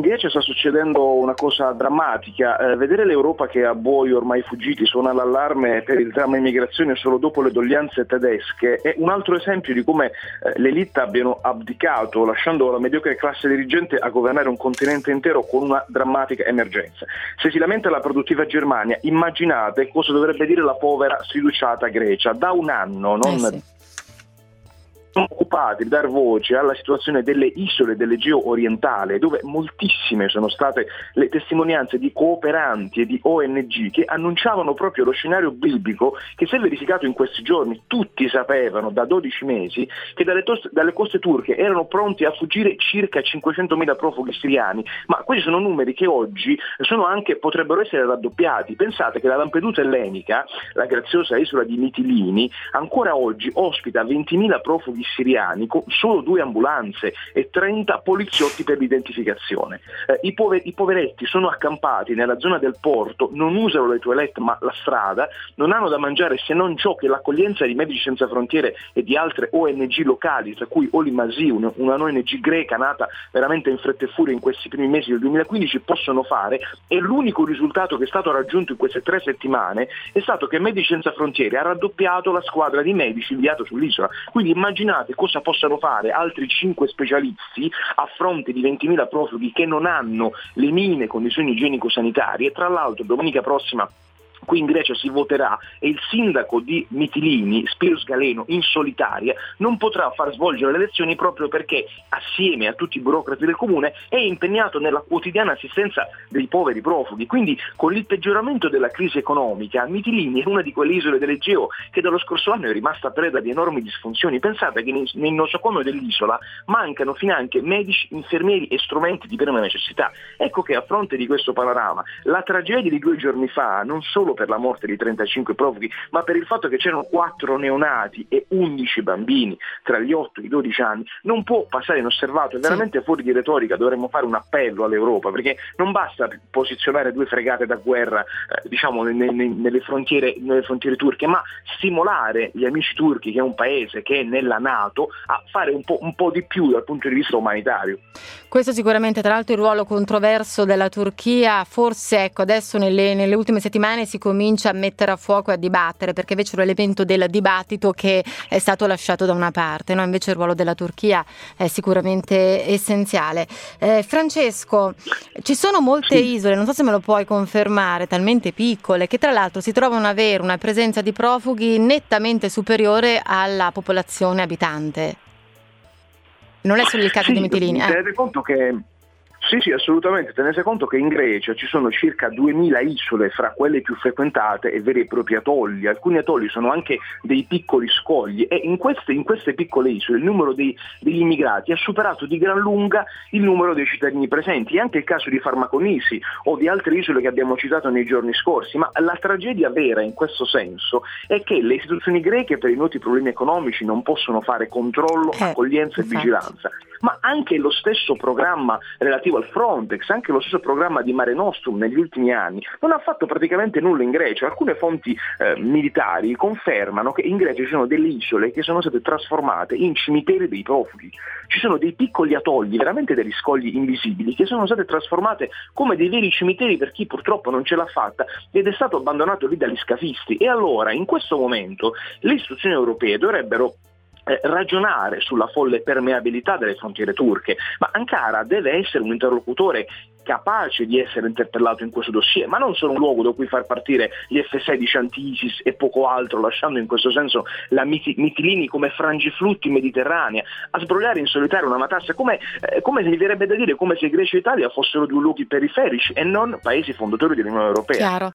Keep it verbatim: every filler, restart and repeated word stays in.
in Grecia sta succedendo una cosa drammatica. Eh, vedere l'Europa che ha buoi ormai fuggiti suona l'allarme per il dramma immigrazione solo dopo le doglianze tedesche è un altro esempio di come eh, le elite abbiano abdicato, lasciando la mediocre classe dirigente a governare un continente intero con una drammatica emergenza. Se si lamenta la produttiva Germania, immaginate cosa dovrebbe dire la povera sfiduciata Grecia. Da un anno non... Eh sì. sono occupati di dar voce alla situazione delle isole dell'Egeo orientale, dove moltissime sono state le testimonianze di cooperanti e di O N G che annunciavano proprio lo scenario biblico che si è verificato in questi giorni. Tutti sapevano da dodici mesi che dalle, tos- dalle coste turche erano pronti a fuggire circa cinquecentomila profughi siriani, ma questi sono numeri che oggi sono anche, potrebbero essere raddoppiati. Pensate che la Lampedusa ellenica, la graziosa isola di Mitilini, ancora oggi ospita ventimila profughi siriani con solo due ambulanze e trenta poliziotti per l'identificazione. Eh, i, pover- i poveretti sono accampati nella zona del porto, non usano le toilette ma la strada, non hanno da mangiare se non ciò che l'accoglienza di Medici Senza Frontiere e di altre O N G locali, tra cui Olimasi, un- una O N G greca nata veramente in fretta e furia in questi primi mesi del duemilaquindici, possono fare. E l'unico risultato che è stato raggiunto in queste tre settimane è stato che Medici Senza Frontiere ha raddoppiato la squadra di medici inviato sull'isola. Quindi immaginate cosa possano fare altri cinque specialisti a fronte di ventimila profughi che non hanno le minime condizioni igienico-sanitarie. Tra l'altro domenica prossima qui in Grecia si voterà e il sindaco di Mitilini, Spiros Galeno, in solitaria, non potrà far svolgere le elezioni proprio perché, assieme a tutti i burocrati del comune, è impegnato nella quotidiana assistenza dei poveri profughi. Quindi, con il peggioramento della crisi economica, Mitilini è una di quelle isole dell'Egeo che dallo scorso anno è rimasta preda di enormi disfunzioni. Pensate che nel nosocomio dell'isola mancano finanche medici, infermieri e strumenti di prima necessità. Ecco che a fronte di questo panorama, la tragedia di due giorni fa, non solo per la morte di trentacinque profughi, ma per il fatto che c'erano quattro neonati e undici bambini tra gli otto e i dodici anni, non può passare inosservato. È veramente sì. Fuori di retorica, dovremmo fare un appello all'Europa, perché non basta posizionare due fregate da guerra eh, diciamo ne, ne, nelle, frontiere, nelle frontiere turche, ma stimolare gli amici turchi, che è un paese che è nella NATO, a fare un po', un po' di più dal punto di vista umanitario. Questo sicuramente. Tra l'altro il ruolo controverso della Turchia, forse ecco adesso nelle, nelle ultime settimane si comincia a mettere a fuoco e a dibattere, perché invece l'elemento del dibattito che è stato lasciato da una parte, no? Invece il ruolo della Turchia è sicuramente essenziale. Eh, Francesco, ci sono molte sì. isole, non so se me lo puoi confermare, talmente piccole, che tra l'altro si trovano ad avere una presenza di profughi nettamente superiore alla popolazione abitante. Non è solo il caso sì, di Mitilini. Eh. Tenete conto che Sì, sì, assolutamente. Tenete conto che in Grecia ci sono circa duemila isole, fra quelle più frequentate e veri e propri atolli. Alcuni atolli sono anche dei piccoli scogli e in queste, in queste piccole isole il numero dei, degli immigrati ha superato di gran lunga il numero dei cittadini presenti. È anche il caso di Farmakonisi o di altre isole che abbiamo citato nei giorni scorsi, ma la tragedia vera in questo senso è che le istituzioni greche per i noti problemi economici non possono fare controllo, eh, accoglienza e infatti. vigilanza. Ma anche lo stesso programma relativo al Frontex, anche lo stesso programma di Mare Nostrum negli ultimi anni non ha fatto praticamente nulla in Grecia. Alcune fonti eh, militari confermano che in Grecia ci sono delle isole che sono state trasformate in cimiteri dei profughi. Ci sono dei piccoli atolli, veramente degli scogli invisibili, che sono state trasformate come dei veri cimiteri per chi purtroppo non ce l'ha fatta ed è stato abbandonato lì dagli scafisti. E allora in questo momento le istituzioni europee dovrebbero Eh, ragionare sulla folle permeabilità delle frontiere turche, ma Ankara deve essere un interlocutore capace di essere interpellato in questo dossier, ma non solo un luogo da cui far partire gli F sedici anti-ISIS e poco altro, lasciando in questo senso la Mit- Mitilini come frangiflutti in Mediterranea, a sbrogliare in solitario una matassa, come, eh, come mi verrebbe da dire, come se Grecia e Italia fossero due luoghi periferici e non paesi fondatori dell'Unione Europea. Chiaro.